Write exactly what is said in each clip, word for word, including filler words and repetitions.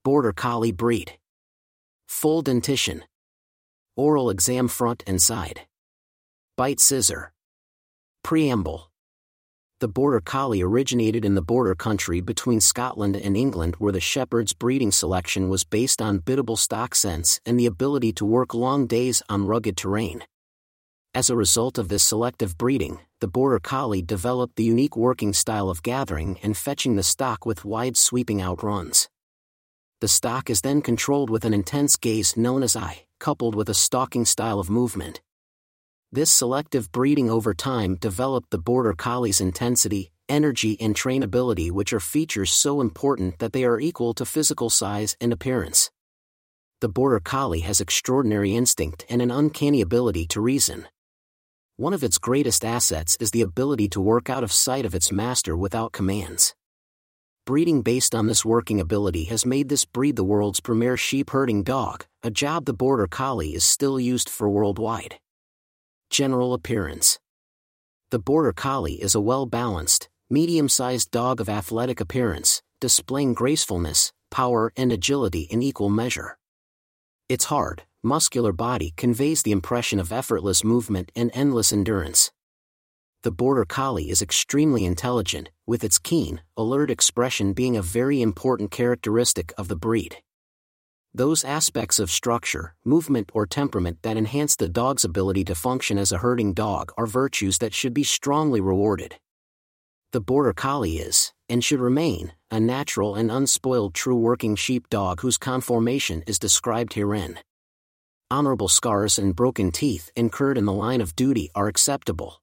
Border Collie breed. Full dentition. Oral exam front and side. Bite scissor. Preamble. The Border Collie originated in the border country between Scotland and England, where the Shepherd's breeding selection was based on biddable stock sense and the ability to work long days on rugged terrain. As a result of this selective breeding, the Border Collie developed the unique working style of gathering and fetching the stock with wide sweeping outruns. The stock is then controlled with an intense gaze known as eye, coupled with a stalking style of movement. This selective breeding over time developed the Border Collie's intensity, energy and trainability, which are features so important that they are equal to physical size and appearance. The Border Collie has extraordinary instinct and an uncanny ability to reason. One of its greatest assets is the ability to work out of sight of its master without commands. Breeding based on this working ability has made this breed the world's premier sheep herding dog, a job the Border Collie is still used for worldwide. General appearance. The Border Collie is a well-balanced, medium-sized dog of athletic appearance, displaying gracefulness, power and agility in equal measure. Its hard, muscular body conveys the impression of effortless movement and endless endurance. The Border Collie is extremely intelligent, with its keen, alert expression being a very important characteristic of the breed. Those aspects of structure, movement or temperament that enhance the dog's ability to function as a herding dog are virtues that should be strongly rewarded. The Border Collie is, and should remain, a natural and unspoiled true working sheep dog whose conformation is described herein. Honorable scars and broken teeth incurred in the line of duty are acceptable.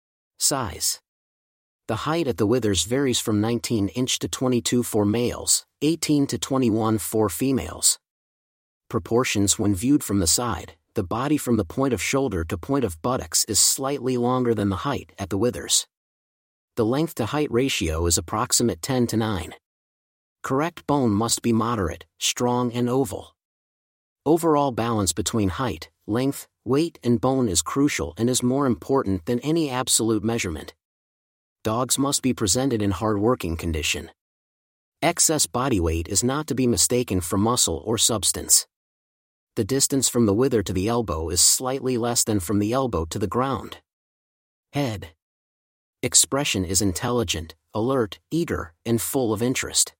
Size. The height at the withers varies from nineteen inches to twenty-two for males, eighteen to twenty-one for females. Proportions when viewed from the side, the body from the point of shoulder to point of buttocks is slightly longer than the height at the withers. The length to height ratio is approximate ten to nine. Correct bone must be moderate, strong and oval. Overall balance between height, length, weight and bone is crucial and is more important than any absolute measurement. Dogs must be presented in hard working condition. Excess body weight is not to be mistaken for muscle or substance. The distance from the wither to the elbow is slightly less than from the elbow to the ground. Head. Expression is intelligent, alert, eager, and full of interest.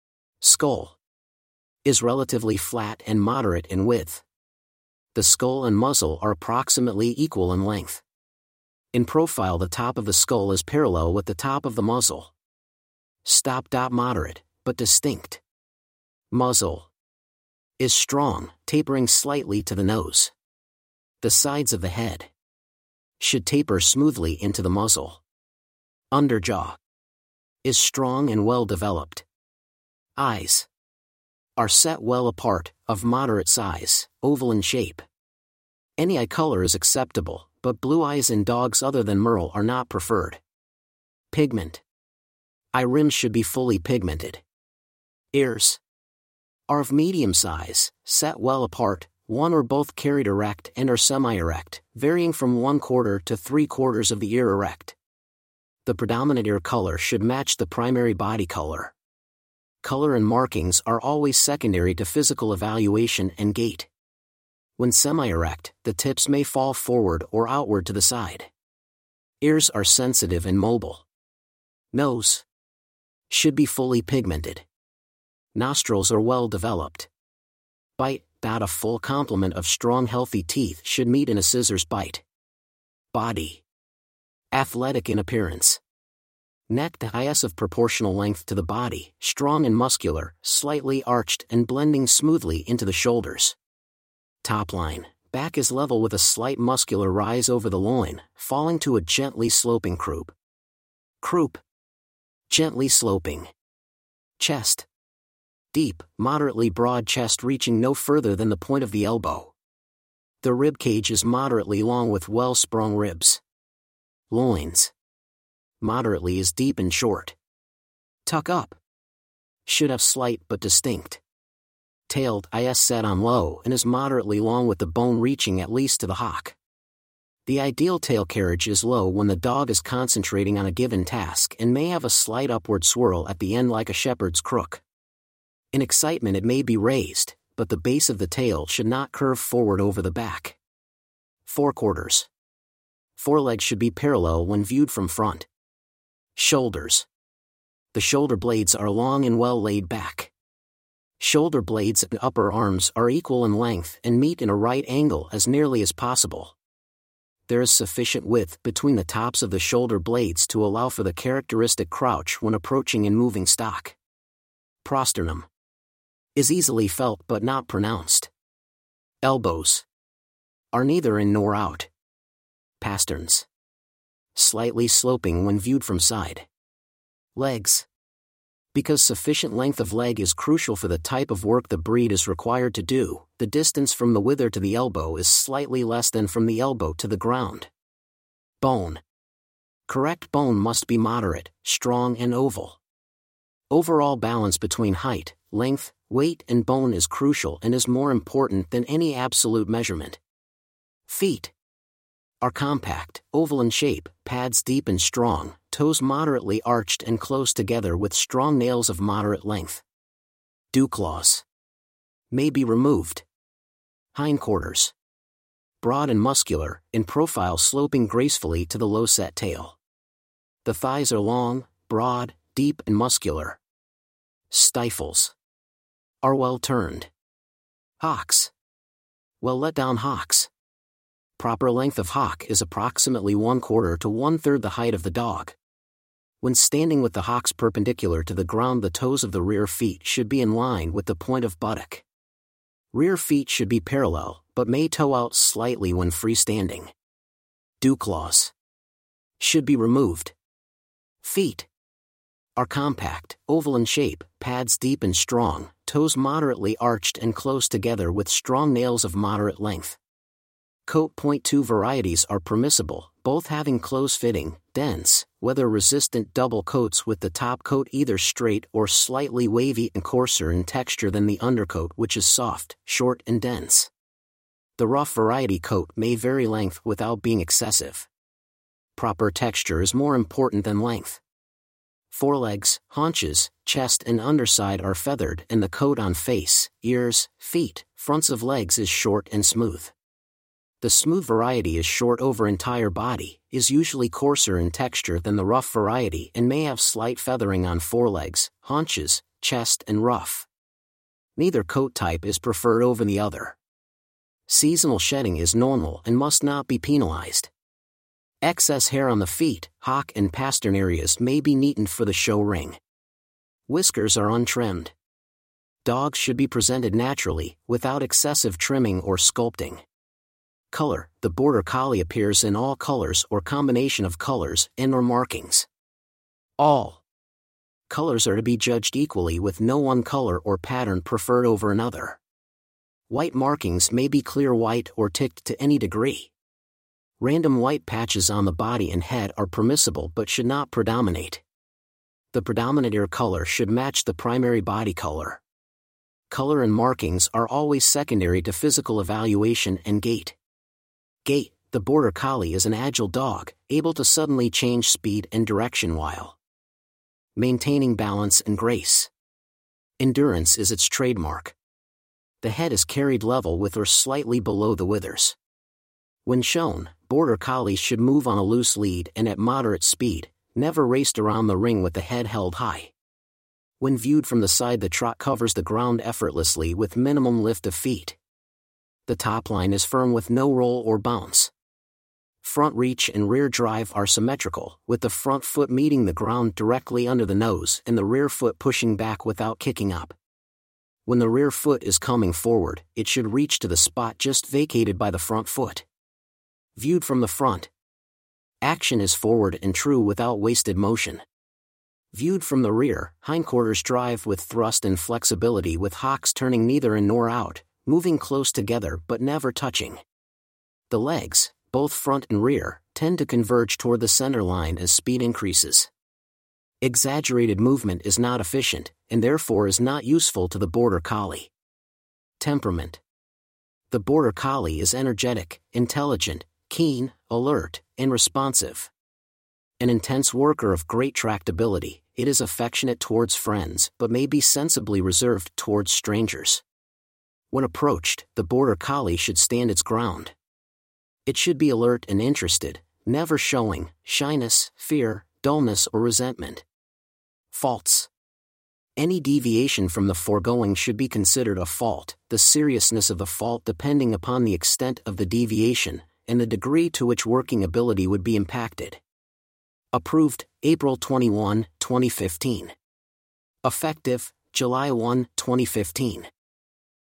Skull. Is relatively flat and moderate in width. The skull and muzzle are approximately equal in length. In profile, the top of the skull is parallel with the top of the muzzle. Stop. Moderate, but distinct. Muzzle. Is strong, tapering slightly to the nose. The sides of the head should taper smoothly into the muzzle. Underjaw. Is strong and well developed. Eyes. Are set well apart, of moderate size, oval in shape. Any eye color is acceptable, but blue eyes in dogs other than Merle are not preferred. Pigment. Eye rims should be fully pigmented. Ears. Are of medium size, set well apart, one or both carried erect and are semi-erect, varying from one quarter to three quarters of the ear erect. The predominant ear color should match the primary body color. Color and markings are always secondary to physical evaluation and gait. When semi-erect, the tips may fall forward or outward to the side. Ears are sensitive and mobile. Nose. Should be fully pigmented. Nostrils are well developed. Bite. A full complement of strong healthy teeth should meet in a scissors bite. Body. Athletic in appearance. Neck is of proportional length to the body, strong and muscular, slightly arched and blending smoothly into the shoulders. Top line. Back is level with a slight muscular rise over the loin, falling to a gently sloping croup. Croup. Gently sloping. Chest. Deep, moderately broad chest reaching no further than the point of the elbow. The rib cage is moderately long with well-sprung ribs. Loins. Moderately is deep and short. Tuck up. Should have slight but distinct. Tailed is set on low and is moderately long with the bone reaching at least to the hock. The ideal tail carriage is low when the dog is concentrating on a given task and may have a slight upward swirl at the end like a shepherd's crook. In excitement it may be raised, but the base of the tail should not curve forward over the back. Forequarters. Forelegs should be parallel when viewed from front. Shoulders. The shoulder blades are long and well laid back. Shoulder blades and upper arms are equal in length and meet in a right angle as nearly as possible. There is sufficient width between the tops of the shoulder blades to allow for the characteristic crouch when approaching and moving stock. Prosternum. Is easily felt but not pronounced. Elbows. Are neither in nor out. Pasterns. Slightly sloping when viewed from side. Legs. Because sufficient length of leg is crucial for the type of work the breed is required to do, the distance from the wither to the elbow is slightly less than from the elbow to the ground. Bone. Correct bone must be moderate, strong and oval. Overall balance between height, length, weight and bone is crucial and is more important than any absolute measurement. Feet. Are compact, oval in shape, pads deep and strong, toes moderately arched and close together with strong nails of moderate length. Dewclaws. May be removed. Hindquarters. Broad and muscular, in profile sloping gracefully to the low-set tail. The thighs are long, broad, deep and muscular. Stifles. Are well turned. Hocks. Well let down hocks. Proper length of hock is approximately one quarter to one third the height of the dog. When standing with the hocks perpendicular to the ground, the toes of the rear feet should be in line with the point of buttock. Rear feet should be parallel, but may toe out slightly when freestanding. Dewclaws. Should be removed. Feet. Are compact, oval in shape, pads deep and strong, toes moderately arched and close together with strong nails of moderate length. Coat point two varieties are permissible, both having close-fitting, dense, weather-resistant double coats with the top coat either straight or slightly wavy and coarser in texture than the undercoat, which is soft, short and dense. The rough variety coat may vary length without being excessive. Proper texture is more important than length. Forelegs, haunches, chest and underside are feathered and the coat on face, ears, feet, fronts of legs is short and smooth. The smooth variety is short over entire body, is usually coarser in texture than the rough variety and may have slight feathering on forelegs, haunches, chest and ruff. Neither coat type is preferred over the other. Seasonal shedding is normal and must not be penalized. Excess hair on the feet, hock and pastern areas may be neatened for the show ring. Whiskers are untrimmed. Dogs should be presented naturally, without excessive trimming or sculpting. Color. The Border Collie appears in all colors or combination of colors and or markings. All colors are to be judged equally with no one color or pattern preferred over another. White markings may be clear white or ticked to any degree. Random white patches on the body and head are permissible but should not predominate. The predominant ear color should match the primary body color. Color and markings are always secondary to physical evaluation and gait. Gait. The Border Collie is an agile dog, able to suddenly change speed and direction while maintaining balance and grace. Endurance is its trademark. The head is carried level with or slightly below the withers. When shown, Border Collies should move on a loose lead and at moderate speed, never raced around the ring with the head held high. When viewed from the side, the trot covers the ground effortlessly with minimum lift of feet. The top line is firm with no roll or bounce. Front reach and rear drive are symmetrical, with the front foot meeting the ground directly under the nose and the rear foot pushing back without kicking up. When the rear foot is coming forward, it should reach to the spot just vacated by the front foot. Viewed from the front, action is forward and true without wasted motion. Viewed from the rear, hindquarters drive with thrust and flexibility with hocks turning neither in nor out, moving close together but never touching. The legs, both front and rear, tend to converge toward the center line as speed increases. Exaggerated movement is not efficient, and therefore is not useful to the Border Collie. Temperament. The Border Collie is energetic, intelligent, keen, alert, and responsive. An intense worker of great tractability, it is affectionate towards friends but may be sensibly reserved towards strangers. When approached, the Border Collie should stand its ground. It should be alert and interested, never showing shyness, fear, dullness, or resentment. Faults. Any deviation from the foregoing should be considered a fault, the seriousness of the fault depending upon the extent of the deviation and the degree to which working ability would be impacted. Approved, April twenty-first, twenty fifteen. Effective, July first, twenty fifteen.